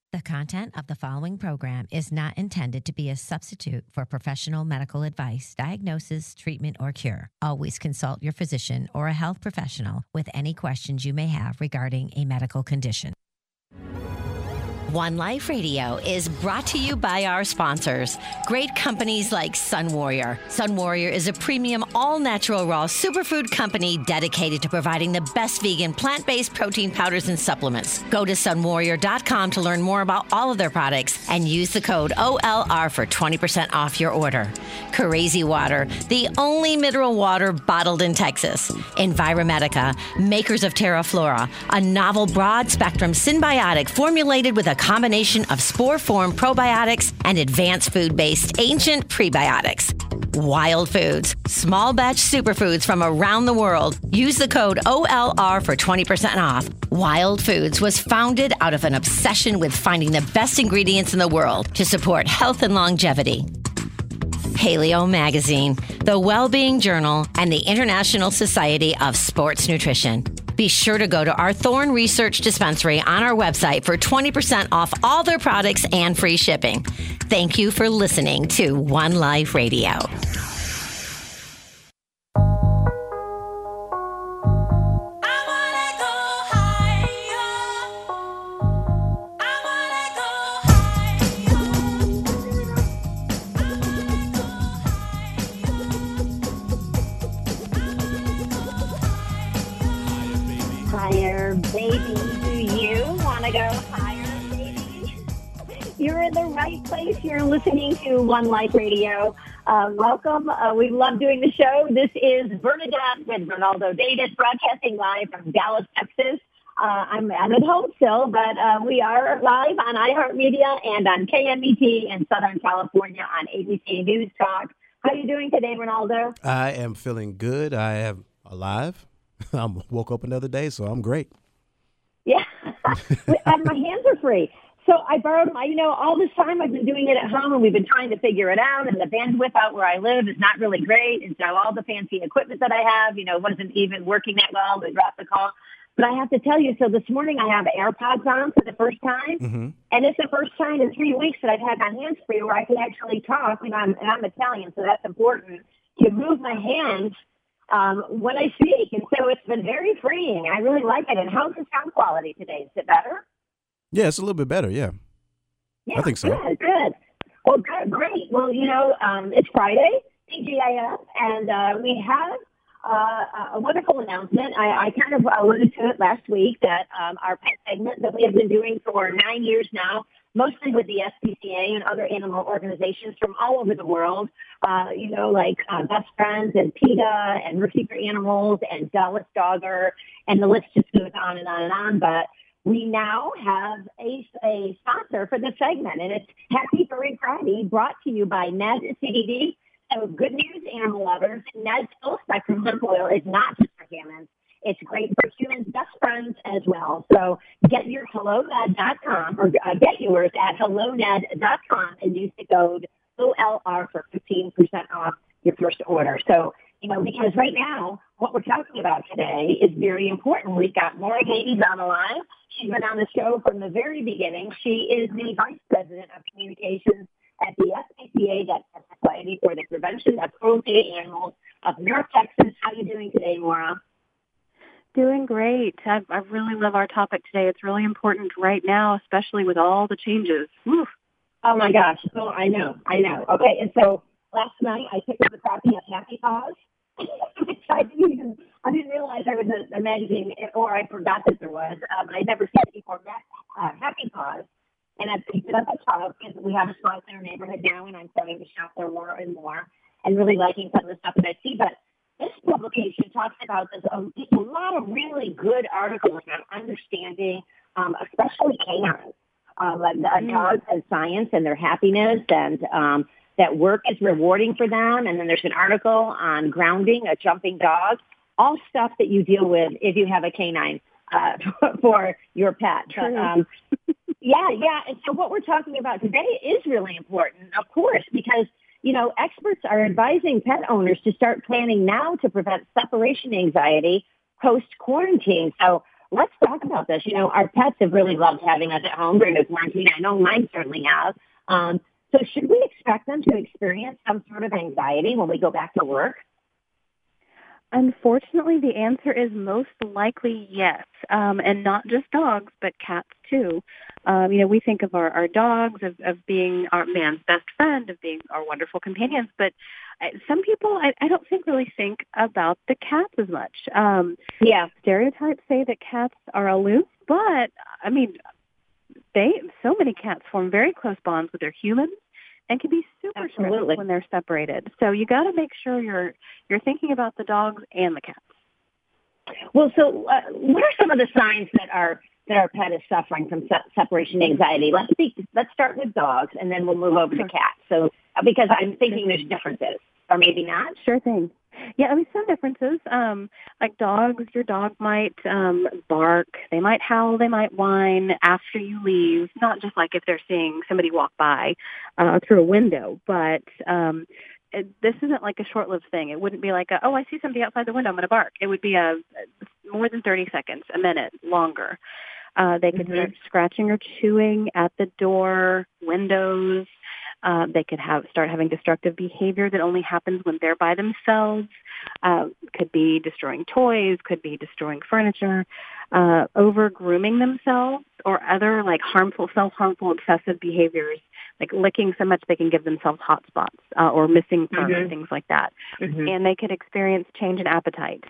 The content of the following program is not intended to be a substitute for professional medical advice, diagnosis, treatment, or cure. Always consult your physician or a health professional with any questions you may have regarding a medical condition. One Life Radio is brought to you by our sponsors. Great companies like Sun Warrior. Sun Warrior is a premium all-natural raw superfood company dedicated to providing the best vegan plant-based protein powders and supplements. Go to sunwarrior.com to learn more about all of their products and use the code OLR for 20% off your order. Crazy Water, the only mineral water bottled in Texas. Enviromedica, makers of TerraFlora, a novel broad-spectrum symbiotic formulated with a combination of spore-form probiotics and advanced food-based ancient prebiotics. Wild Foods, small batch superfoods from around the world. Use the code OLR for 20% off. Wild Foods was founded out of an obsession with finding the best ingredients in the world to support health and longevity. Paleo Magazine, the Wellbeing Journal, and the International Society of Sports Nutrition. Be sure to go to our Thorne Research Dispensary on our website for 20% off all their products and free shipping. Thank you for listening to One Life Radio. Higher, baby. Do you want to go higher, baby? You're in the right place. You're listening to One Life Radio. Welcome. We love doing the show. This is Bernadette with Ronaldo Davis, broadcasting live from Dallas, Texas. I'm at home still, but we are live on iHeartMedia and on KMET in Southern California on ABC News Talk. How are you doing today, Ronaldo? I am feeling good. I am alive. I woke up another day, so I'm great. Yeah, and my hands are free. So I borrowed my, all this time I've been doing it at home, and we've been trying to figure it out, and the bandwidth out where I live is not really great, and so all the fancy equipment that I have, wasn't even working that well. We dropped the call. But I have to tell you, so this morning I have AirPods on for the first time, and it's the first time in 3 weeks that I've had my hands free where I can actually talk, and I'm Italian, so that's important, to move my hands when I speak. And so it's been very freeing. I really like it. And how's the sound quality today? Is it better? Yeah, it's a little bit better, yeah. I think so. Good. Well, good, great. Well, it's Friday, TGIF, and we have a wonderful announcement. I kind of alluded to it last week that our pet segment that we have been doing for 9 years now, mostly with the SPCA and other animal organizations from all over the world, like Best Friends and PETA and Mercy for Animals and Dallas Dogger, and the list just goes on and on and on. But we now have a sponsor for the segment, and it's Happy Furry Friday, brought to you by Ned CBD. So good news, animal lovers. Ned's full-spectrum hemp oil is not just for humans. It's great for humans' best friends as well. So get your HelloNed.com or get yours at HelloNed.com and use the code OLR for 15% off your first order. So, because right now, what we're talking about today is very important. We've got Maura Davies on the line. She's been on the show from the very beginning. She is the Vice President of Communications at the SPCA, that's the Society for the Prevention of Cruelty to Animals of North Texas. How are you doing today, Maura? Doing great. I really love our topic today. It's really important right now, especially with all the changes. Woo. Oh, my gosh. Oh, I know. Okay, and so last night I picked up a copy of Happy Paws. I didn't realize there was a magazine, or I forgot that there was, but I'd never seen it before. Happy Paws. And I picked it up at Target because we have a sponsor in our neighborhood now, and I'm starting to shop there more and more and really liking some of the stuff that I see. But this publication talks about this, just a lot of really good articles on understanding, especially canines, dogs and science and their happiness, and that work is rewarding for them. And then there's an article on grounding a jumping dog, all stuff that you deal with if you have a canine for your pet. Yeah. And so what we're talking about today is really important, of course, because, experts are advising pet owners to start planning now to prevent separation anxiety post-quarantine. So let's talk about this. You know, our pets have really loved having us at home during the quarantine. I know mine certainly have. So should we expect them to experience some sort of anxiety when we go back to work? Unfortunately, the answer is most likely yes, and not just dogs, but cats too. We think of our dogs of being our man's best friend, of being our wonderful companions, but some people I don't think really think about the cats as much. Stereotypes say that cats are aloof, but I mean, so many cats form very close bonds with their humans and can be super stressed when they're separated. So you got to make sure you're thinking about the dogs and the cats. Well, so what are some of the signs that our pet is suffering from separation anxiety? Let's start with dogs, and then we'll move over to cats. So because I'm thinking there's differences, or maybe not. Sure thing. Yeah, I mean, some differences. Like dogs, your dog might bark. They might howl. They might whine after you leave. Not just like if they're seeing somebody walk by through a window, but this isn't like a short-lived thing. It wouldn't be like, I see somebody outside the window, I'm going to bark. It would be more than 30 seconds, a minute, longer. They could start scratching or chewing at the door, windows. They could start having destructive behavior that only happens when they're by themselves. Could be destroying toys, could be destroying furniture, over grooming themselves, or other like self-harmful, obsessive behaviors, like licking so much they can give themselves hot spots, or missing fur, things like that. And they could experience change in appetite.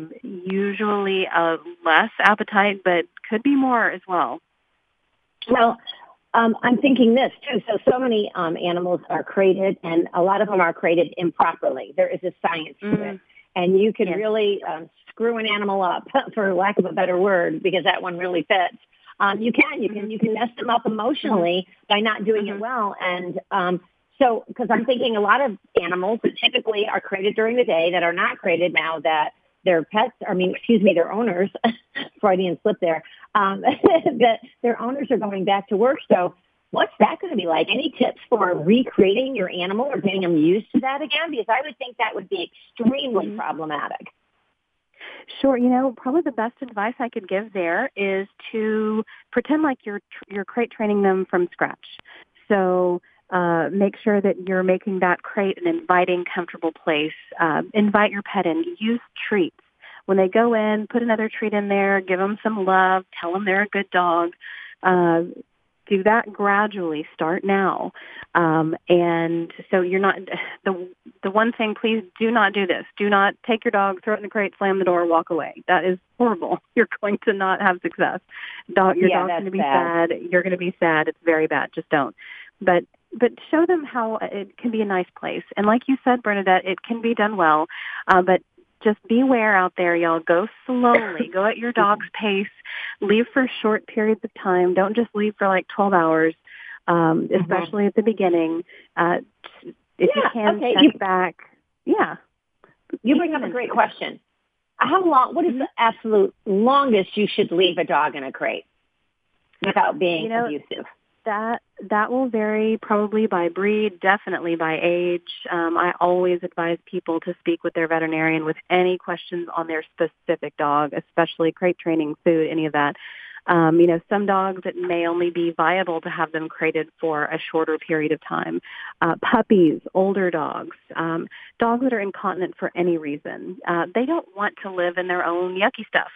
Usually less appetite, but could be more as well. Well, I'm thinking this too. So many animals are crated, and a lot of them are crated improperly. There is a science to it, and you can really screw an animal up, for lack of a better word, because that one really fits. You can mess them up emotionally by not doing it well, and so because I'm thinking a lot of animals that typically are crated during the day that are not crated now that their their owners, Freudian slip there, that their owners are going back to work. So what's that going to be like? Any tips for recreating your animal or getting them used to that again? Because I would think that would be extremely problematic. Sure. Probably the best advice I could give there is to pretend like you're crate training them from scratch. So make sure that you're making that crate an inviting, comfortable place. Invite your pet in. Use treats. When they go in, put another treat in there. Give them some love. Tell them they're a good dog. Do that gradually. Start now. And so you're not the one thing. Please do not do this. Do not take your dog, throw it in the crate, slam the door, walk away. That is horrible. You're going to not have success. Your dog's going to be sad. You're going to be sad. It's very bad. Just don't. But show them how it can be a nice place. And like you said, Bernadette, it can be done well. But just beware out there, y'all. Go slowly. Go at your dog's pace. Leave for short periods of time. Don't just leave for like 12 hours, especially at the beginning. If you can, check back. Yeah. You bring up a great question. How long? What is the absolute longest you should leave a dog in a crate without being abusive? That will vary probably by breed, definitely by age. I always advise people to speak with their veterinarian with any questions on their specific dog, especially crate training, food, any of that. Some dogs, it may only be viable to have them crated for a shorter period of time. Puppies, older dogs, dogs that are incontinent for any reason. They don't want to live in their own yucky stuff.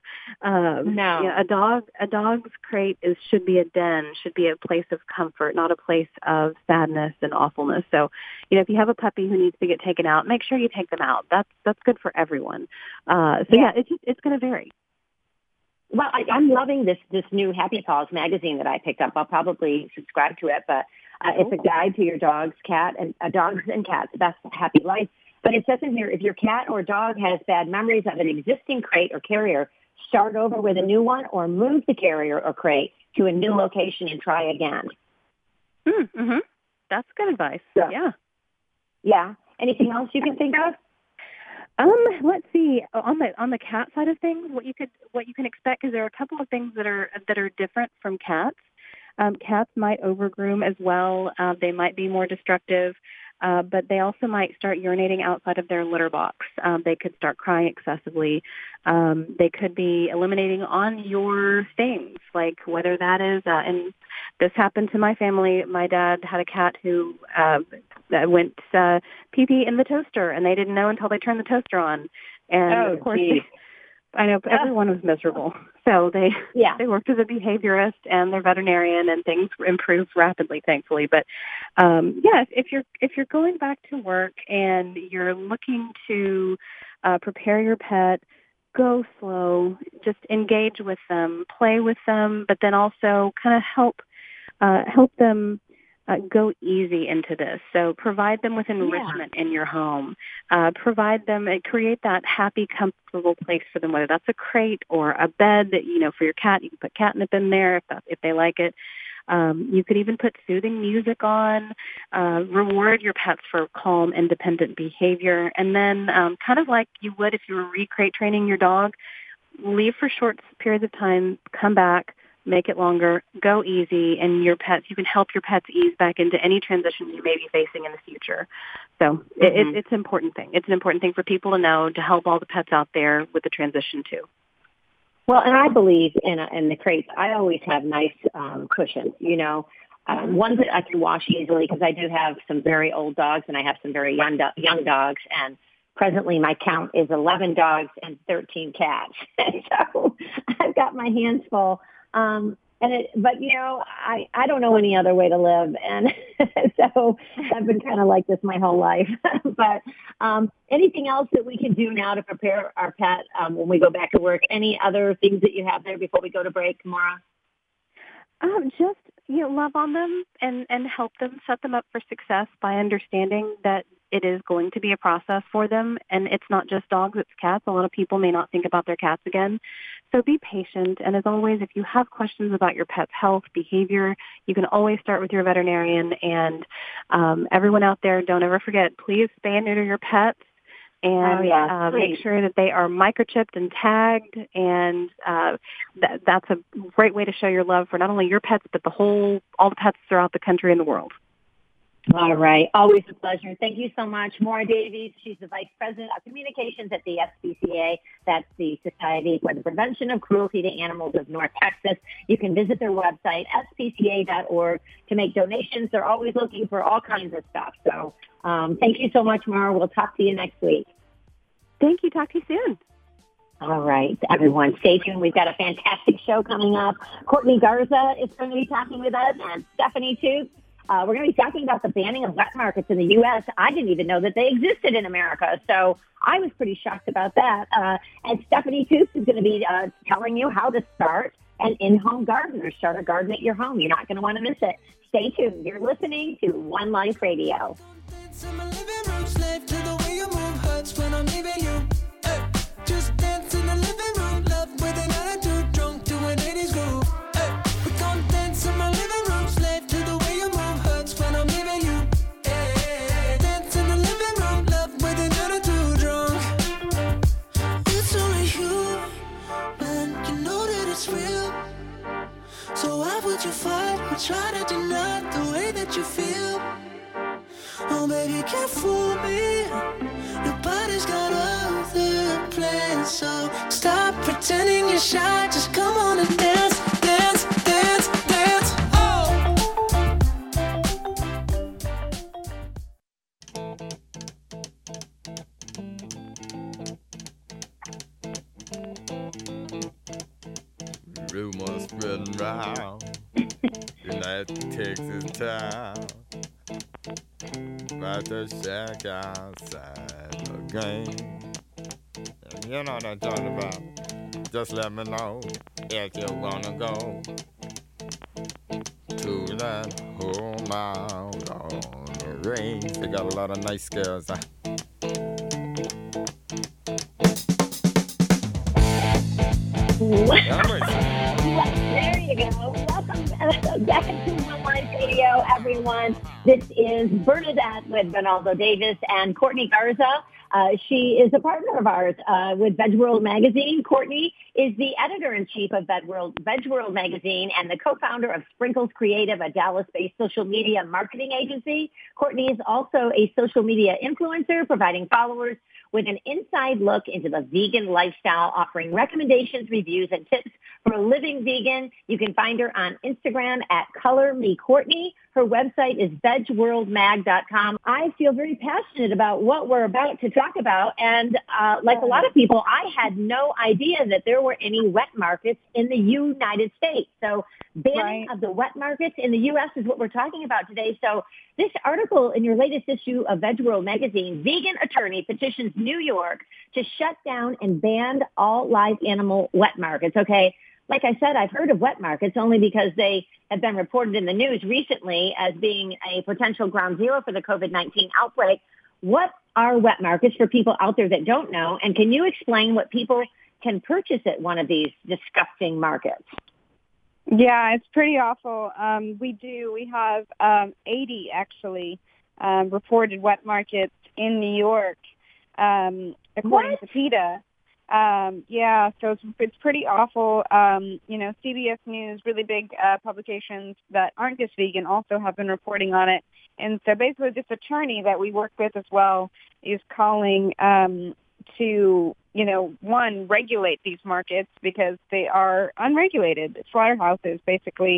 No. A dog's crate should be a den, should be a place of comfort, not a place of sadness and awfulness. So, if you have a puppy who needs to get taken out, make sure you take them out. That's good for everyone. It's going to vary. Well, I'm loving this new Happy Paws magazine that I picked up. I'll probably subscribe to it, but it's a guide to your dogs and cats' best happy life. But it says in here, if your cat or dog has bad memories of an existing crate or carrier, start over with a new one or move the carrier or crate to a new location and try again. Mm-hmm. That's good advice. So, yeah. Yeah. Anything else you can think of? Let's see. On the cat side of things, what you can expect, because there are a couple of things that are different from cats. Cats might overgroom as well. They might be more destructive. but they also might start urinating outside of their litter box. They could start crying excessively. They could be eliminating on your things, like whether that is, and this happened to my family. My dad had a cat who went pee-pee in the toaster, and they didn't know until they turned the toaster on. And of course, I know everyone was miserable. So they worked with a behaviorist and their veterinarian, and things improved rapidly, thankfully. But if you're going back to work and you're looking to prepare your pet, go slow, just engage with them, play with them, but then also kind of help them go easy into this. So provide them with enrichment in your home. Provide them and create that happy, comfortable place for them, whether that's a crate or a bed that, for your cat. You can put catnip in there if they like it. You could even put soothing music on, reward your pets for calm, independent behavior. And then kind of like you would if you were re-crate training your dog, leave for short periods of time, come back, make it longer, go easy, and you can help your pets ease back into any transition you may be facing in the future. So it's an important thing. It's an important thing for people to know to help all the pets out there with the transition too. Well, and I believe in the crates. I always have nice cushions, ones that I can wash easily, because I do have some very old dogs and I have some very young dogs. And presently my count is 11 dogs and 13 cats. And so I've got my hands full. But I don't know any other way to live. And so I've been kind of like this my whole life. But anything else that we can do now to prepare our pet when we go back to work? Any other things that you have there before we go to break, Maura? Just, love on them and help them, set them up for success by understanding that it is going to be a process for them. And it's not just dogs, it's cats. A lot of people may not think about their cats again. So be patient. And as always, if you have questions about your pet's health, behavior, you can always start with your veterinarian. And everyone out there, don't ever forget, please spay and neuter your pets. And make sure that they are microchipped and tagged. And that's a great way to show your love for not only your pets, but all the pets throughout the country and the world. All right. Always a pleasure. Thank you so much. Maura Davies, she's the Vice President of Communications at the SPCA. That's the Society for the Prevention of Cruelty to Animals of North Texas. You can visit their website, spca.org, to make donations. They're always looking for all kinds of stuff. So thank you so much, Maura. We'll talk to you next week. Thank you. Talk to you soon. All right, everyone, stay tuned. We've got a fantastic show coming up. Courtney Garza is going to be talking with us, and Stephanie Toops. We're going to be talking about the banning of wet markets in the U.S. I didn't even know that they existed in America, so I was pretty shocked about that. And Stephanie Toops is going to be telling you how to start an in-home garden or start a garden at your home. You're not going to want to miss it. Stay tuned. You're listening to One Life Radio. You fight or try to deny the way that you feel. Oh, baby, can't fool me. Nobody's got other plans. So stop pretending you're shy. Just come on and dance, dance, dance, dance. Oh. Rumors spreading round United Texas town about to shack outside the game. And you know what I'm talking about. Just let me know if you wanna go to that home out on the range. They got a lot of nice girls. There you go. Welcome back to One Life Radio, everyone. This is Bernadette with Ronaldo Davis and Courtney Garza. She is a partner of ours with Veg World Magazine. Courtney is the editor-in-chief of Veg World Magazine and the co-founder of Sprinkles Creative, a Dallas-based social media marketing agency. Courtney is also a social media influencer, providing followers with an inside look into the vegan lifestyle, offering recommendations, reviews, and tips for living vegan. You can find her on Instagram at ColorMeCourtney. Her website is vegworldmag.com. I feel very passionate about what we're about to talk about. And like a lot of people, I had no idea that there were any wet markets in the United States. So banning of the wet markets in the U.S. is what we're talking about today. So this article in your latest issue of Veg World Magazine, vegan attorney petitions New York to shut down and ban all live animal wet markets. Okay. Like I said, I've heard of wet markets only because they have been reported in the news recently as being a potential ground zero for the COVID-19 outbreak. What are wet markets for people out there that don't know? And can you explain what people can purchase at one of these disgusting markets? Yeah, it's pretty awful. We have 80 actually reported wet markets in New York, according to PETA. So it's pretty awful. CBS News, really big publications that aren't just vegan also have been reporting on it. And so basically this attorney that we work with as well is calling to, one, regulate these markets because they are unregulated slaughterhouses, basically,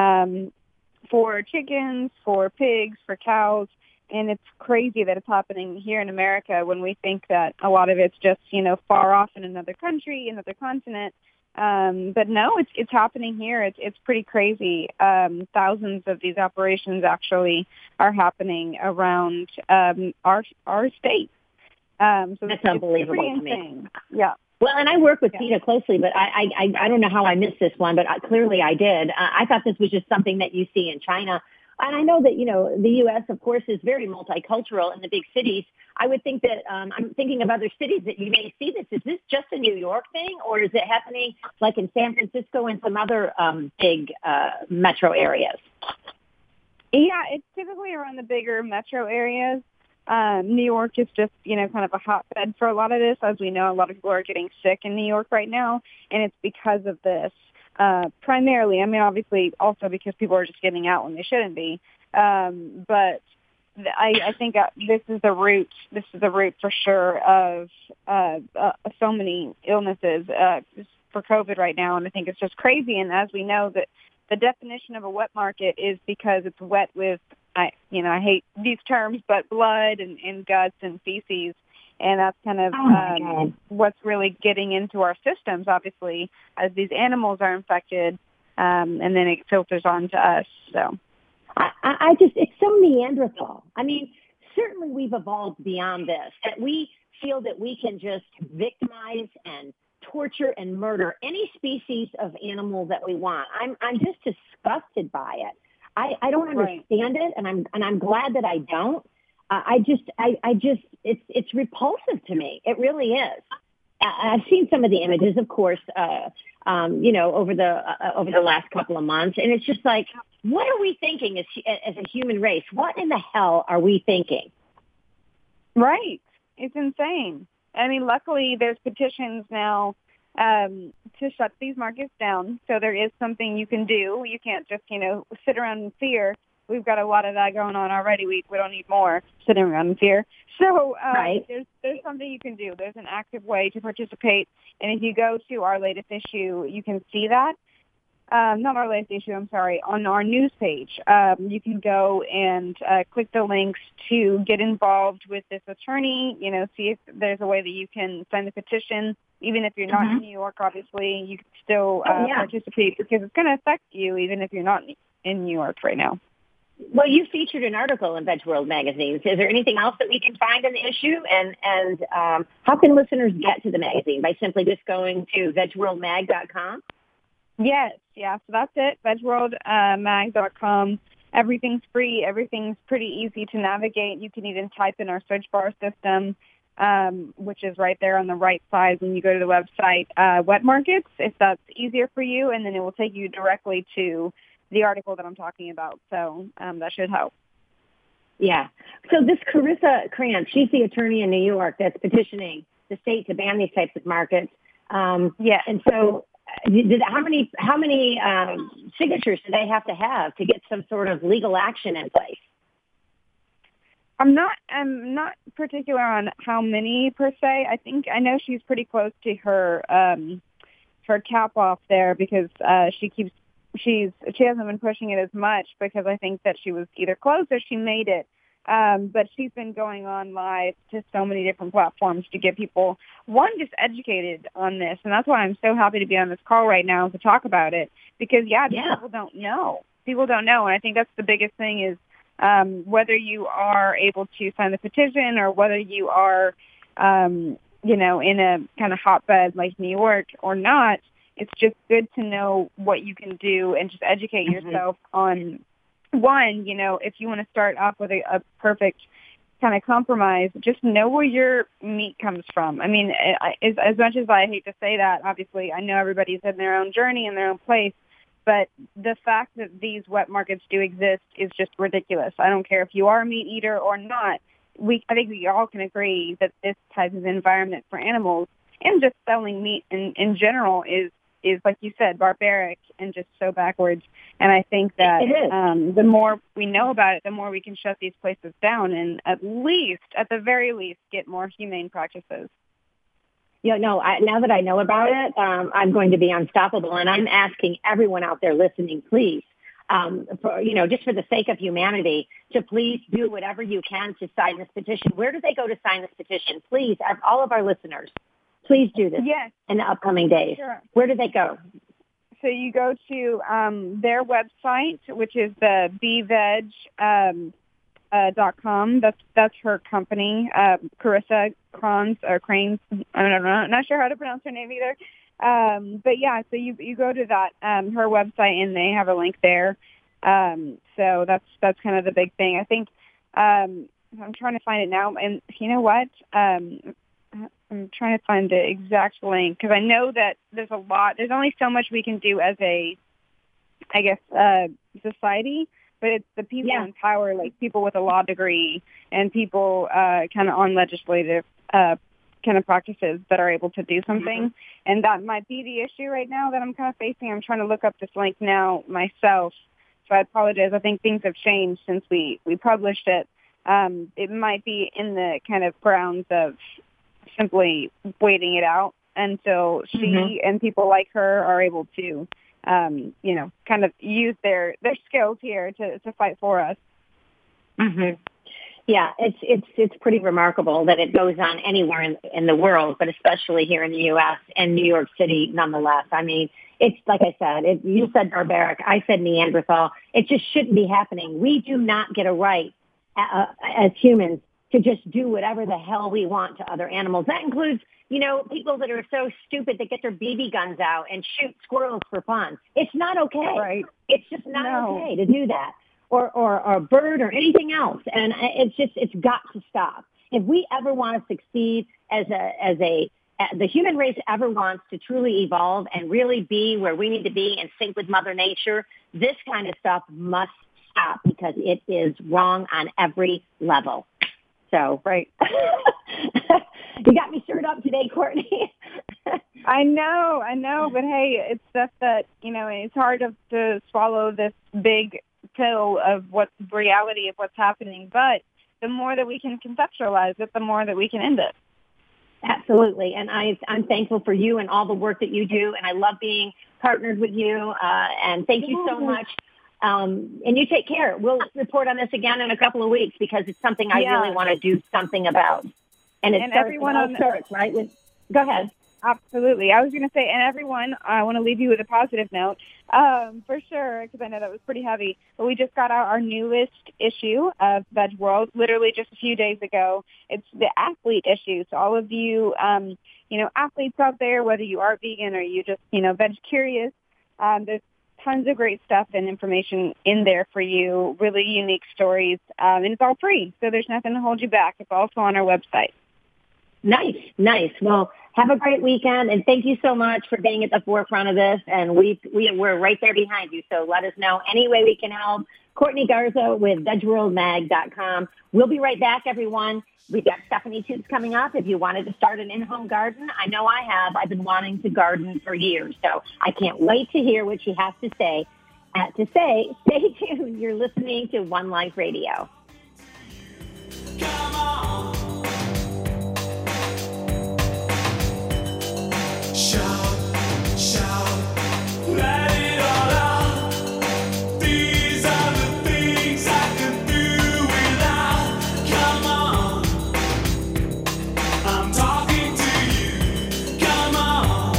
for chickens, for pigs, for cows. And it's crazy that it's happening here in America when we think that a lot of it's just, far off in another country, another continent. But no, it's happening here. It's pretty crazy. Thousands of these operations actually are happening around our state. So that's unbelievable to me. Me. Yeah. Well, and I work with PETA closely, but I don't know how I missed this one, but clearly I did. I thought this was just something that you see in China. And I know that, the U.S., of course, is very multicultural in the big cities. I would think that I'm thinking of other cities that you may see this. Is this just a New York thing, or is it happening like in San Francisco and some other big metro areas? Yeah, it's typically around the bigger metro areas. New York is just, kind of a hotbed for a lot of this. As we know, a lot of people are getting sick in New York right now, and it's because of this. Primarily, obviously also because people are just getting out when they shouldn't be. But I think this is the root. This is the root for sure of so many illnesses for COVID right now. And I think it's just crazy. And as we know, that the definition of a wet market is because it's wet with, I hate these terms, but blood and guts and feces. And that's kind of what's really getting into our systems, obviously, as these animals are infected, and then it filters on to us. So it's so Neanderthal. Certainly we've evolved beyond this, that we feel that we can just victimize and torture and murder any species of animal that we want. I'm just disgusted by it. I don't understand it, and I'm glad that I don't. It's repulsive to me. It really is. I've seen some of the images, of course, over the last couple of months, and it's just like, what are we thinking as a human race? What in the hell are we thinking? Right. It's insane. Luckily, there's petitions now to shut these markets down. So there is something you can do. You can't just, sit around in fear. We've got a lot of that going on already. We don't need more sitting around in fear. So there's something you can do. There's an active way to participate. And if you go to our latest issue, you can see that. Not our latest issue, I'm sorry, on our news page. You can go and click the links to get involved with this attorney, see if there's a way that you can sign the petition. Even if you're not in New York, obviously, you can still participate because it's going to affect you even if you're not in New York right now. Well, you featured an article in Veg World magazine. Is there anything else that we can find in the issue? And how can listeners get to the magazine? By simply just going to vegworldmag.com? Yes, yeah. So that's it, vegworldmag.com. Everything's free. Everything's pretty easy to navigate. You can even type in our search bar system, which is right there on the right side when you go to the website, Wet Markets, if that's easier for you, and then it will take you directly to the article that I'm talking about. So that should help. Yeah. So this Carissa Krantz, she's the attorney in New York that's petitioning the state to ban these types of markets. Yeah. And so how many signatures do they have to get some sort of legal action in place? I'm not particular on how many per se. I know she's pretty close to her cap off there because she hasn't been pushing it as much because I think that she was either close or she made it. But she's been going on live to so many different platforms to get people, just educated on this. And that's why I'm so happy to be on this call right now to talk about it because, people don't know. People don't know. And I think that's the biggest thing is whether you are able to sign the petition or whether you are, in a kind of hotbed like New York or not, it's just good to know what you can do and just educate yourself on one, if you want to start off with a perfect kind of compromise, just know where your meat comes from. I mean, as much as I hate to say that, obviously, I know everybody's in their own journey and their own place, but the fact that these wet markets do exist is just ridiculous. I don't care if you are a meat eater or not. I think we all can agree that this type of environment for animals and just selling meat in general is like you said, barbaric and just so backwards. And I think that the more we know about it, the more we can shut these places down and at the very least, get more humane practices. Now that I know about it, I'm going to be unstoppable. And I'm asking everyone out there listening, please, just for the sake of humanity, to please do whatever you can to sign this petition. Where do they go to sign this petition? Please, all of our listeners, please do this in the upcoming days. Sure. Where do they go? So you go to their website, which is the bveg.com. That's her company, Carissa Krantz or Cranes. I don't know. I'm not sure how to pronounce her name either. But yeah, so you go to that her website and they have a link there. So that's kind of the big thing. I think I'm trying to find it now. And you know what? I'm trying to find the exact link because I know that there's a lot. There's only so much we can do as a, society, but it's the people in power, like people with a law degree and people kind of on legislative kind of practices that are able to do something. And that might be the issue right now that I'm kind of facing. I'm trying to look up this link now myself, so I apologize. I think things have changed since we published it. It might be in the kind of grounds of simply waiting it out until she and people like her are able to, kind of use their skills here to fight for us. Yeah, it's pretty remarkable that it goes on anywhere in the world, but especially here in the U.S. and New York City, nonetheless. I mean, it's like I said, you said barbaric, I said Neanderthal. It just shouldn't be happening. We do not get a right as humans to just do whatever the hell we want to other animals. That includes, people that are so stupid that get their BB guns out and shoot squirrels for fun. It's not okay. Right. It's just not okay to do that. Or a bird or anything else. And it's got to stop. If we ever want to succeed the human race ever wants to truly evolve and really be where we need to be in sync with Mother Nature, this kind of stuff must stop because it is wrong on every level. So, right. You got me stirred up today, Courtney. I know, but hey, it's stuff that, it's hard to swallow this big pill of what reality of what's happening, but the more that we can conceptualize it, the more that we can end it. Absolutely. And I'm thankful for you and all the work that you do, and I love being partnered with you, and thank you so much. And you take care. We'll report on this again in a couple of weeks because it's something I really want to do something about. And everyone starts, right? Go ahead. Absolutely. I was going to say, and everyone, I want to leave you with a positive note, for sure, because I know that was pretty heavy. But we just got out our newest issue of Veg World, literally just a few days ago. It's the athlete issue. So all of you, athletes out there, whether you are vegan or you just, veg curious, there's tons of great stuff and information in there for you, really unique stories, and it's all free. So there's nothing to hold you back. It's also on our website. Nice. Well, Have a great weekend, and thank you so much for being at the forefront of this. And we're right there behind you. So let us know any way we can help. Courtney Garza with VegWorldMag.com. We'll be right back, everyone. We've got Stephanie Toots coming up. If you wanted to start an in-home garden, I know I have. I've been wanting to garden for years, so I can't wait to hear what she has to say. Stay tuned. You're listening to One Life Radio. Come on. Shout, shout, let it all out. These are the things I can do without. Come on, I'm talking to you. Come on.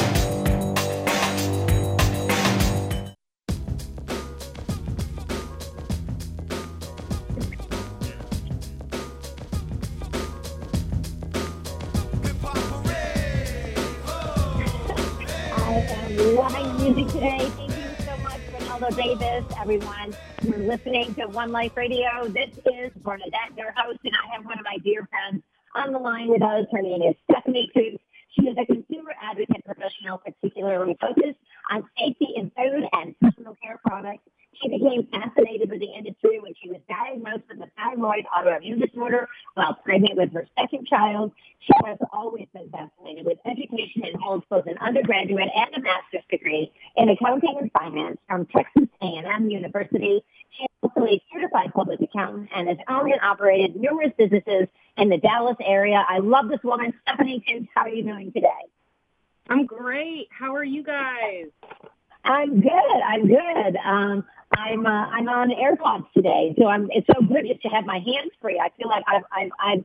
Loving music today. Thank you so much, Ronaldo Davis, everyone. You're listening to One Life Radio. This is Bernadette, your host, and I have one of my dear friends on the line with us. Her name is Stephanie Toots. She is a consumer advocate professional, particularly focused on safety in food and personal care products. She became fascinated with the industry when she was diagnosed with a thyroid autoimmune disorder while pregnant with her second child. She has always been fascinated with education and holds both an undergraduate and a master's degree in accounting and finance from Texas A&M University. She is also a certified public accountant and has owned and operated numerous businesses in the Dallas area. I love this woman. Stephanie Toots, how are you doing today? I'm great. How are you guys? I'm good. I'm on AirPods today, so it's so good just to have my hands free. I feel like I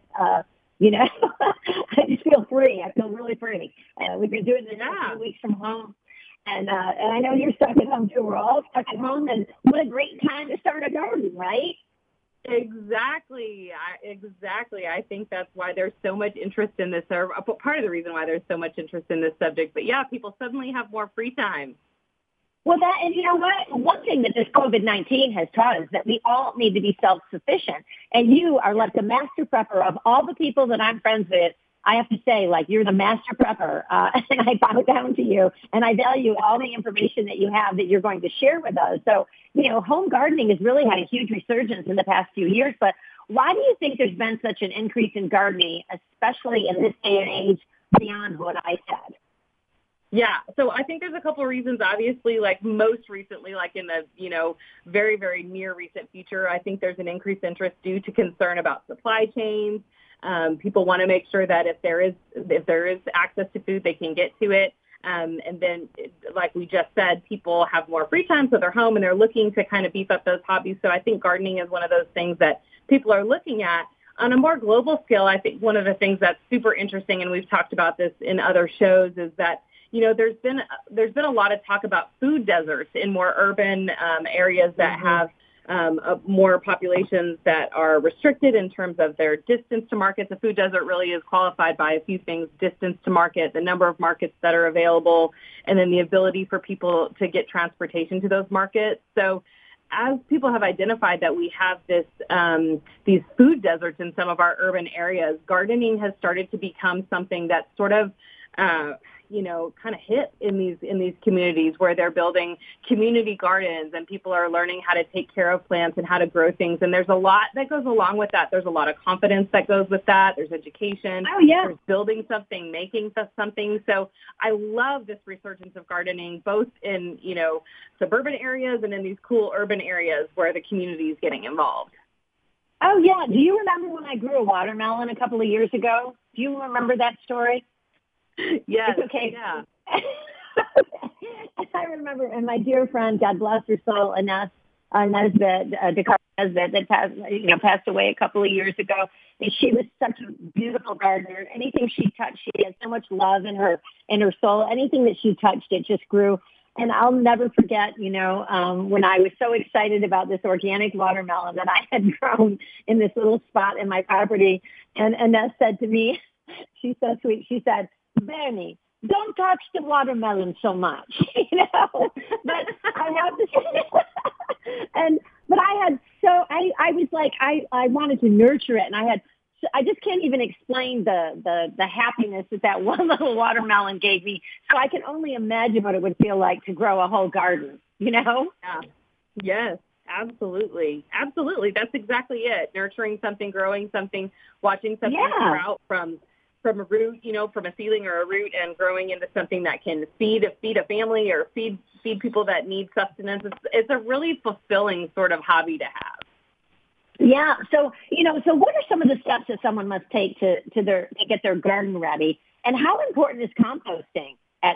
just feel free. I feel really free. We've been doing this for a few weeks from home, and I know you're stuck at home too. We're all stuck at home, and what a great time to start a garden, right? Exactly. I think that's why there's so much interest in this, or part of the reason why there's so much interest in this subject. But yeah, people suddenly have more free time. Well, and you know what? One thing that this COVID-19 has taught us is that we all need to be self-sufficient. And you are like the master prepper of all the people that I'm friends with. I have to say, like, you're the master prepper, and I bow down to you. And I value all the information that you have that you're going to share with us. So, home gardening has really had a huge resurgence in the past few years. But why do you think there's been such an increase in gardening, especially in this day and age, beyond what I said? Yeah, so I think there's a couple of reasons. Obviously, like most recently, like in the, very, very near recent future, I think there's an increased interest due to concern about supply chains. People want to make sure that if there is access to food, they can get to it. And then, like we just said, people have more free time, so they're home and they're looking to kind of beef up those hobbies. So I think gardening is one of those things that people are looking at. On a more global scale, I think one of the things that's super interesting, and we've talked about this in other shows, is that there's been a lot of talk about food deserts in more urban areas that have more populations that are restricted in terms of their distance to markets. A food desert really is qualified by a few things: distance to market, the number of markets that are available, and then the ability for people to get transportation to those markets. So as people have identified that we have these food deserts in some of our urban areas, gardening has started to become something that's sort of kind of hit in these communities where they're building community gardens and people are learning how to take care of plants and how to grow things. And there's a lot that goes along with that. There's a lot of confidence that goes with that. There's education. Oh, yeah. There's building something, making something. So I love this resurgence of gardening, both in, suburban areas and in these cool urban areas where the community is getting involved. Oh, yeah. Do you remember when I grew a watermelon a couple of years ago? Do you remember that story? Yes. It's okay. Yeah. I remember, and my dear friend, God bless her soul, Nesbitt, that passed away a couple of years ago. And she was such a beautiful gardener. Anything she touched, she had so much love in her soul. Anything that she touched, it just grew. And I'll never forget, when I was so excited about this organic watermelon that I had grown in this little spot in my property. And Annette said to me, she's so sweet, she said, "Bernie, don't touch the watermelon so much," But I have to say, but I had I was like, I wanted to nurture it, and I had I just can't even explain the happiness that one little watermelon gave me. So I can only imagine what it would feel like to grow a whole garden, you know? Yeah. Yes, absolutely. Absolutely. That's exactly it. Nurturing something, growing something, watching something sprout from a root, you know, from a seedling or a root, and growing into something that can feed a family or feed people that need sustenance. It's a really fulfilling sort of hobby to have. Yeah. So, you know, so what are some of the steps that someone must take to get their garden ready? And how important is composting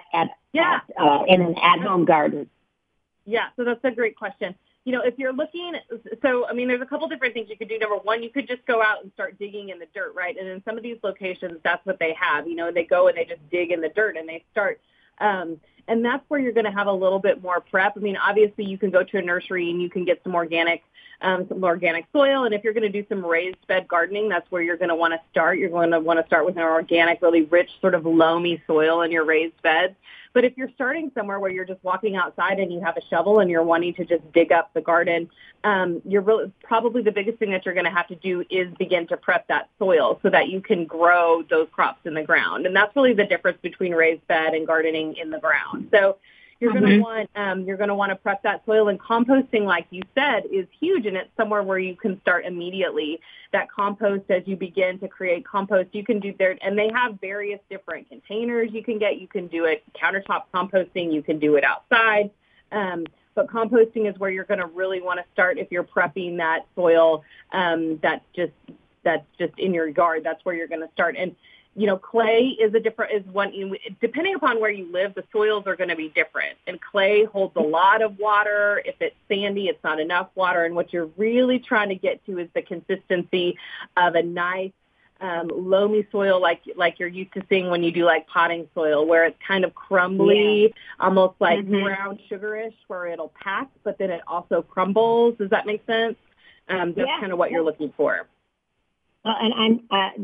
in an at-home garden? Yeah. So that's a great question. You know, if you're looking, so, I mean, there's a couple different things you could do. Number one, you could just go out and start digging in the dirt, right? And in some of these locations, that's what they have. You know, they go and they just dig in the dirt and they start. And that's where you're going to have a little bit more prep. I mean, obviously, you can go to a nursery and you can get some organic soil. And if you're going to do some raised bed gardening, that's where you're going to want to start. You're going to want to start with an organic, really rich, sort of loamy soil in your raised beds. But if you're starting somewhere where you're just walking outside and you have a shovel and you're wanting to just dig up the garden, probably the biggest thing that you're going to have to do is begin to prep that soil so that you can grow those crops in the ground. And that's really the difference between raised bed and gardening in the ground. So you're going to want to prep that soil, and composting, like you said, is huge, and it's somewhere where you can start immediately. That compost, as you begin to create compost, you can do there, and they have various different containers you can get. You can do it countertop composting, you can do it outside, but composting is where you're going to really want to start if you're prepping that soil. That's just in your yard. That's where you're going to start. And you know, clay is one, depending upon where you live, the soils are going to be different. And clay holds a lot of water. If it's sandy, it's not enough water. And what you're really trying to get to is the consistency of a nice, loamy soil like you're used to seeing when you do like potting soil, where it's kind of crumbly, almost like brown sugarish, where it'll pack, but then it also crumbles. Does that make sense? That's kind of what you're looking for. And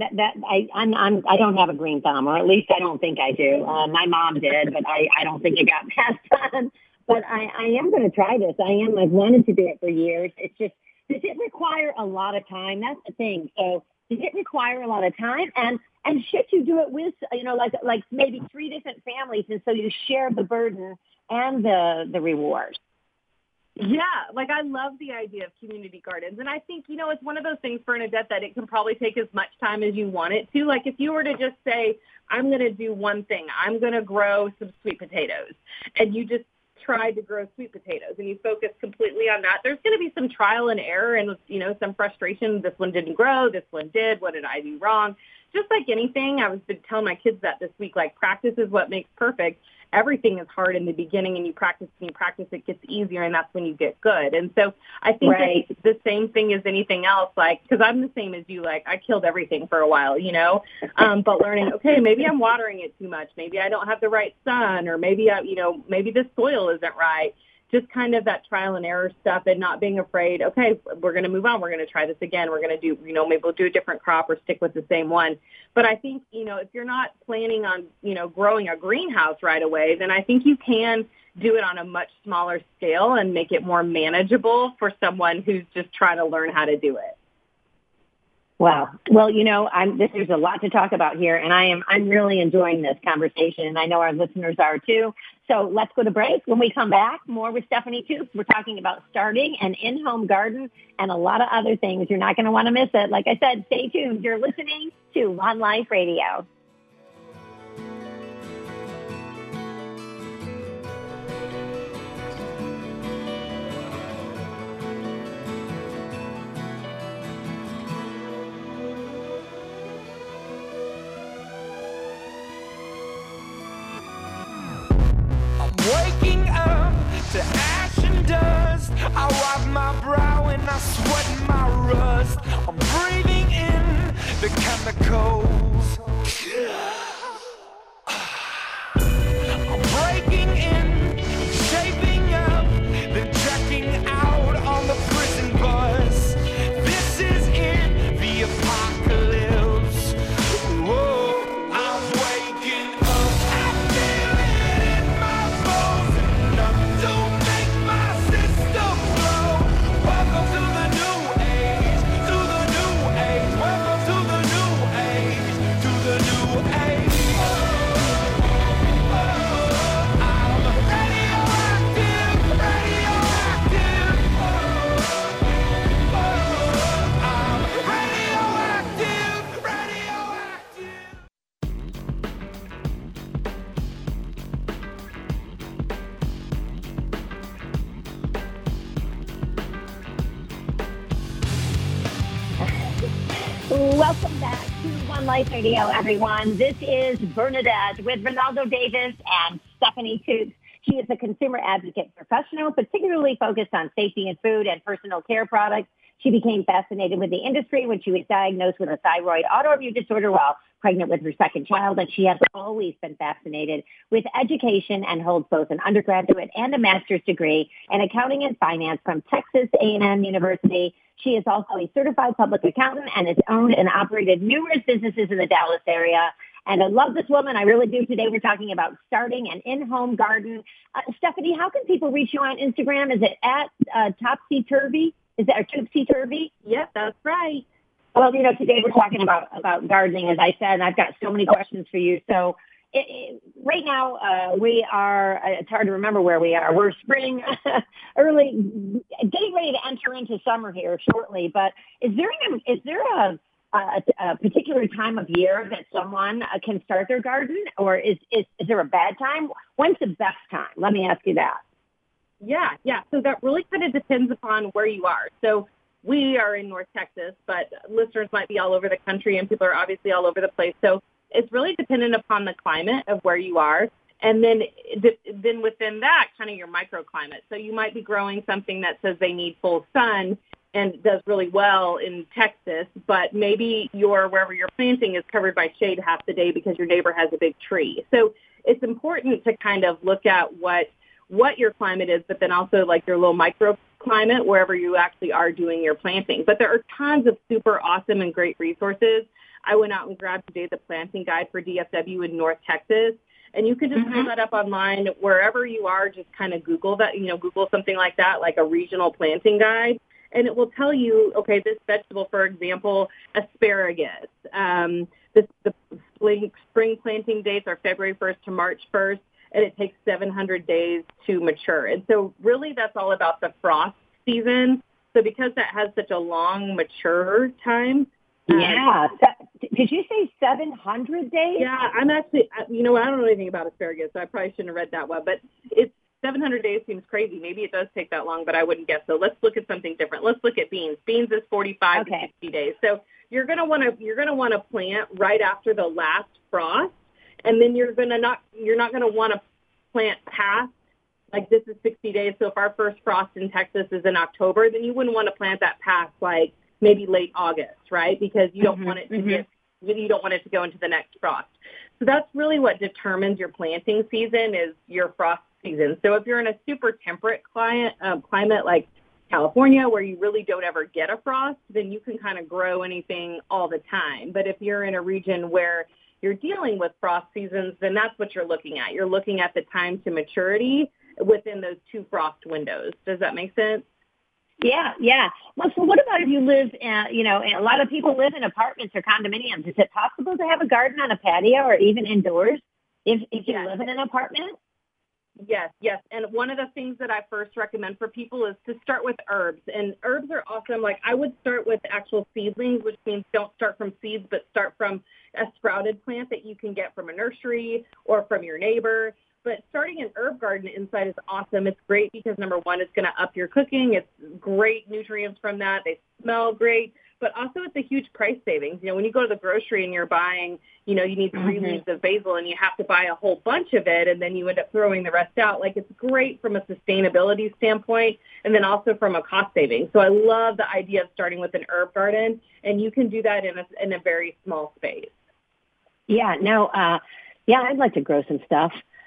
I don't have a green thumb, or at least I don't think I do. My mom did, but I don't think it got passed on. But I am going to try this. I've wanted to do it for years. It's just, does it require a lot of time? That's the thing. So does it require a lot of time? And should you do it with, you know, like maybe 3 different families, and so you share the burden and the reward? Yeah, like I love the idea of community gardens. And I think, you know, it's one of those things, Bernadette, that it can probably take as much time as you want it to. Like if you were to just say, I'm going to do one thing, I'm going to grow some sweet potatoes, and you just tried to grow sweet potatoes and you focus completely on that, there's going to be some trial and error and, you know, some frustration. This one didn't grow, this one did. What did I do wrong? Just like anything, I was telling my kids that this week, like practice is what makes perfect. Everything is hard in the beginning, and you practice, it gets easier, and that's when you get good. And so I think it's the same thing as anything else, like, because I'm the same as you, like I killed everything for a while, you know, but learning, okay, maybe I'm watering it too much. Maybe I don't have the right sun, or maybe maybe this soil isn't right. Just kind of that trial and error stuff, and not being afraid, okay, we're going to move on. We're going to try this again. We're going to do, you know, maybe we'll do a different crop or stick with the same one. But I think, you know, if you're not planning on, you know, growing a greenhouse right away, then I think you can do it on a much smaller scale and make it more manageable for someone who's just trying to learn how to do it. Wow. Well, you know, there's a lot to talk about here, and I'm really enjoying this conversation, and I know our listeners are too. So let's go to break. When we come back, more with Stephanie Toops. We're talking about starting an in-home garden and a lot of other things. You're not going to want to miss it. Like I said, stay tuned. You're listening to Lawn Life Radio. Waking up to ash and dust, I wipe my brow and I sweat my rust. I'm breathing in the chemicals. I'm breaking in, shaping up, then checking out on the prison bus. This is it, the apocalypse. Whoa, I'm waking up. I feel it in my bones, enough to make my system blow. Welcome to the new age, to the new age. Welcome to the new Welcome back to One Life Radio, everyone. This is Bernadette with Ronaldo Davis and Stephanie Toots. She is a consumer advocate professional, particularly focused on safety in food and personal care products. She became fascinated with the industry when she was diagnosed with a thyroid autoimmune disorder while pregnant with her second child, and she has always been fascinated with education and holds both an undergraduate and a master's degree in accounting and finance from Texas A&M University. She is also a certified public accountant and has owned and operated numerous businesses in the Dallas area. And I love this woman. I really do. Today we're talking about starting an in-home garden. Stephanie, how can people reach you on Instagram? Is it at Topsy Turvy? Is that Topsy Turvy? Yep, that's right. Well, you know, today we're talking about gardening, as I said, and I've got so many questions for you. So right now we are, it's hard to remember where we are. We're spring, early, getting ready to enter into summer here shortly. But is there a particular time of year that someone can start their garden, or is there a bad time? When's the best time? Let me ask you that. Yeah. So that really kind of depends upon where you are. So we are in North Texas, but listeners might be all over the country, and people are obviously all over the place. So it's really dependent upon the climate of where you are. And then within that, kind of your microclimate. So you might be growing something that says they need full sun and does really well in Texas, but maybe wherever you're planting is covered by shade half the day because your neighbor has a big tree. So it's important to kind of look at what your climate is, but then also like your little microclimate wherever you actually are doing your planting. But there are tons of super awesome and great resources. I went out and grabbed today the planting guide for DFW in North Texas. And you can just pull that up online wherever you are. Just kind of Google that, Google something like that, like a regional planting guide. And it will tell you, okay, this vegetable, for example, asparagus. The spring planting dates are February 1st to March 1st, and it takes 700 days to mature. And so really that's all about the frost season. So because that has such a long mature time. Yeah. Did you say 700 days? Yeah, I'm actually, I don't know anything about asparagus, so I probably shouldn't have read that one. But it's 700 days seems crazy. Maybe it does take that long, but I wouldn't guess. So let's look at something different. Let's look at beans. Beans is 45 to 60 days. So you're going to want to plant right after the last frost, and then you're not going to want to plant past, like this is 60 days. So if our first frost in Texas is in October, then you wouldn't want to plant that past like maybe late August, right? Because you don't want it to you don't want it to go into the next frost. So that's really what determines your planting season is your frost season. So if you're in a super temperate climate like California, where you really don't ever get a frost, then you can kind of grow anything all the time. But if you're in a region where you're dealing with frost seasons, then that's what you're looking at. You're looking at the time to maturity within those two frost windows. Does that make sense? Yeah. Well, so what about if you live, a lot of people live in apartments or condominiums. Is it possible to have a garden on a patio or even indoors if you live in an apartment? Yes. And one of the things that I first recommend for people is to start with herbs. And herbs are awesome. Like I would start with actual seedlings, which means don't start from seeds, but start from a sprouted plant that you can get from a nursery or from your neighbor. But starting an herb garden inside is awesome. It's great because, number one, it's going to up your cooking. It's great nutrients from that. They smell great. But also it's a huge price savings. When you go to the grocery and you're buying, you need 3 leaves of basil and you have to buy a whole bunch of it and then you end up throwing the rest out. Like it's great from a sustainability standpoint and then also from a cost saving. So I love the idea of starting with an herb garden, and you can do that in a very small space. Yeah, no, I'd like to grow some stuff.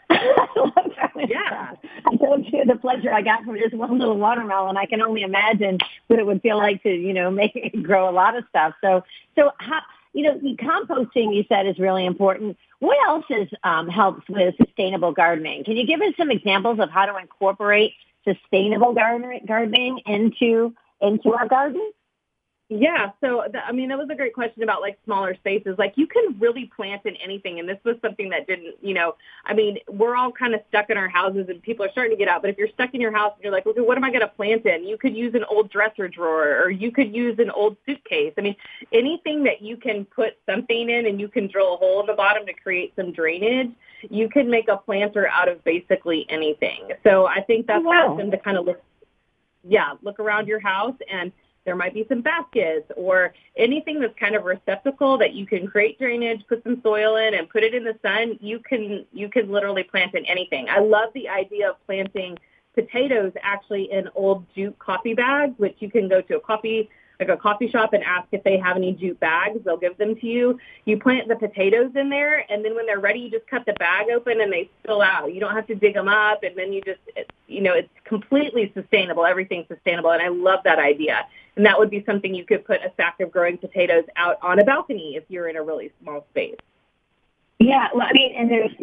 Yeah. I told you the pleasure I got from just one little watermelon. I can only imagine what it would feel like to, make it grow a lot of stuff. So how, the composting you said is really important. What else helps with sustainable gardening? Can you give us some examples of how to incorporate sustainable gardening into our garden? Yeah. So, that was a great question about like smaller spaces. Like you can really plant in anything. And this was something that didn't, we're all kind of stuck in our houses and people are starting to get out. But if you're stuck in your house and you're like, okay, what am I going to plant in? You could use an old dresser drawer or you could use an old suitcase. Anything that you can put something in and you can drill a hole in the bottom to create some drainage, you can make a planter out of basically anything. So I think that's awesome to kind of look around your house and there might be some baskets or anything that's kind of receptacle that you can create drainage, put some soil in, and put it in the sun. You can literally plant in anything. I love the idea of planting potatoes actually in old jute coffee bags, which you can go to a coffee shop and ask if they have any jute bags. They'll give them to you. You plant the potatoes in there, and then when they're ready, you just cut the bag open and they spill out. You don't have to dig them up, and then it's completely sustainable. Everything's sustainable, and I love that idea. And that would be something you could put a stack of growing potatoes out on a balcony if you're in a really small space. Yeah, well, I mean, and there's,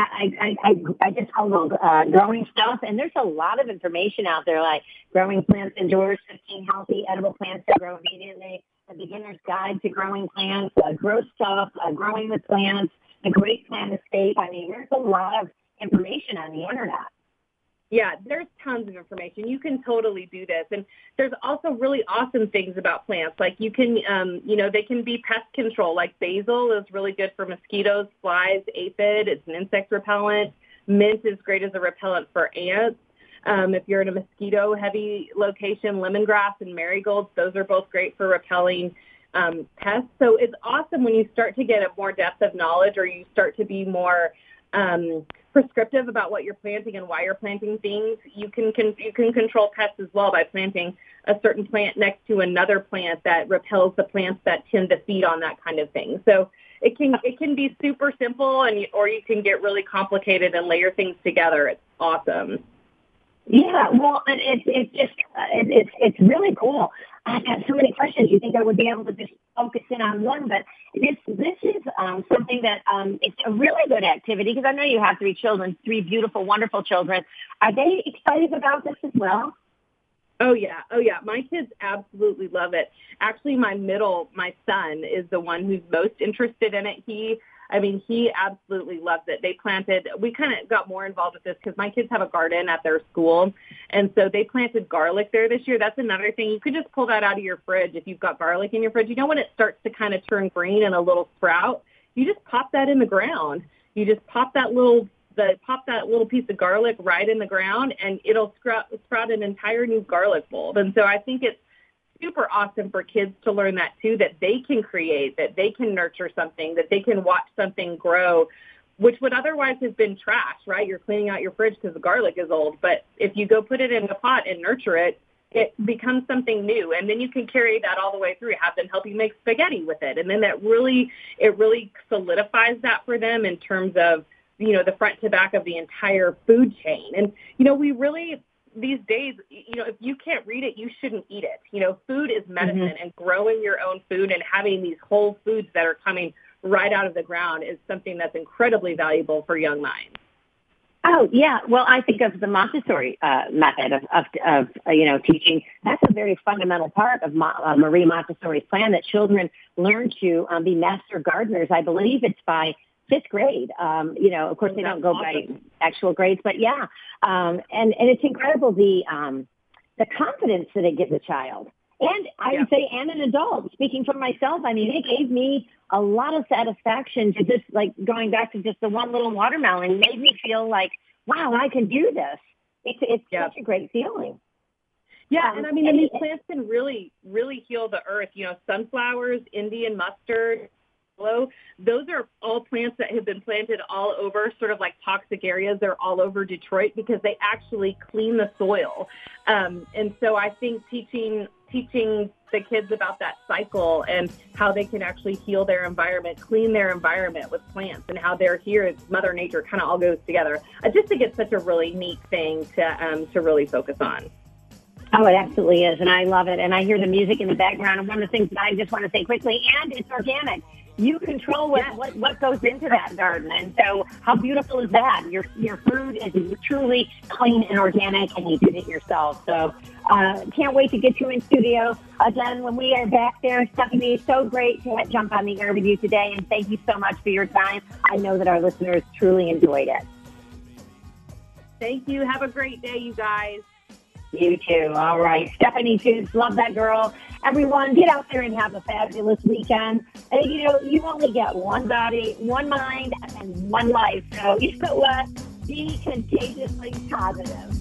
I just Googled growing stuff, and there's a lot of information out there, like growing plants indoors, 15 healthy edible plants that grow immediately, a beginner's guide to growing plants, grow stuff, growing the plants, a great plant escape. I mean, there's a lot of information on the internet. Yeah, there's tons of information. You can totally do this. And there's also really awesome things about plants. Like you can, they can be pest control. Like basil is really good for mosquitoes, flies, aphid. It's an insect repellent. Mint is great as a repellent for ants. If you're in a mosquito-heavy location, lemongrass and marigolds, those are both great for repelling pests. So it's awesome when you start to get a more depth of knowledge, or you start to be more prescriptive about what you're planting and why you're planting things. You can control pests as well by planting a certain plant next to another plant that repels the plants that tend to feed on that kind of thing. So it can be super simple, or you can get really complicated and layer things together. It's awesome. Yeah, well, it's really cool. I have so many questions. You think I would be able to just focus in on one, but this is something that it's a really good activity, because I know you have three children, three beautiful, wonderful children. Are they excited about this as well? Oh yeah. My kids absolutely love it. Actually, my son is the one who's most interested in it. He absolutely loves it. We kind of got more involved with this because my kids have a garden at their school. And so they planted garlic there this year. That's another thing. You could just pull that out of your fridge. If you've got garlic in your fridge, when it starts to kind of turn green and a little sprout, you just pop that in the ground. You just pop that little piece of garlic right in the ground, and it'll sprout an entire new garlic bulb. And so I think it's super awesome for kids to learn that too, that they can create, that they can nurture something, that they can watch something grow, which would otherwise have been trash, right? You're cleaning out your fridge because the garlic is old. But if you go put it in a pot and nurture it, it becomes something new. And then you can carry that all the way through, have them help you make spaghetti with it. And then it really solidifies that for them in terms of, the front to back of the entire food chain. And, we really, these days, if you can't read it, you shouldn't eat it. Food is medicine, and growing your own food and having these whole foods that are coming right out of the ground is something that's incredibly valuable for young minds. Oh, yeah. Well, I think of the Montessori method of teaching. That's a very fundamental part of Marie Montessori's plan, that children learn to be master gardeners. I believe it's by 5th grade. Of course, they don't go by actual grades, but yeah. And it's incredible the confidence that it gives a child. And I would say, and an adult. Speaking for myself, it gave me a lot of satisfaction to just, going back to just the one little watermelon, made me feel like, wow, I can do this. It's such a great feeling. Yeah, and these plants can really, really heal the earth. Sunflowers, Indian mustard, those are all plants that have been planted all over sort of like toxic areas. They're all over Detroit because they actually clean the soil. And so I think teaching the kids about that cycle and how they can actually heal their environment, clean their environment with plants, and how they're here as Mother Nature kind of all goes together. I just think it's such a really neat thing to really focus on. Oh, it absolutely is, and I love it. And I hear the music in the background. And one of the things that I just want to say quickly, and it's organic. You control what goes into that garden. And so how beautiful is that? Your food is truly clean and organic, and you did it yourself. So can't wait to get you in studio again when we are back there. Stephanie, it's so great to jump on the air with you today, and thank you so much for your time. I know that our listeners truly enjoyed it. Thank you. Have a great day, you guys. You too. All right. Stephanie Toots, love that girl. Everyone, get out there and have a fabulous weekend. And, you only get one body, one mind, and one life. So, you know what? Be contagiously positive.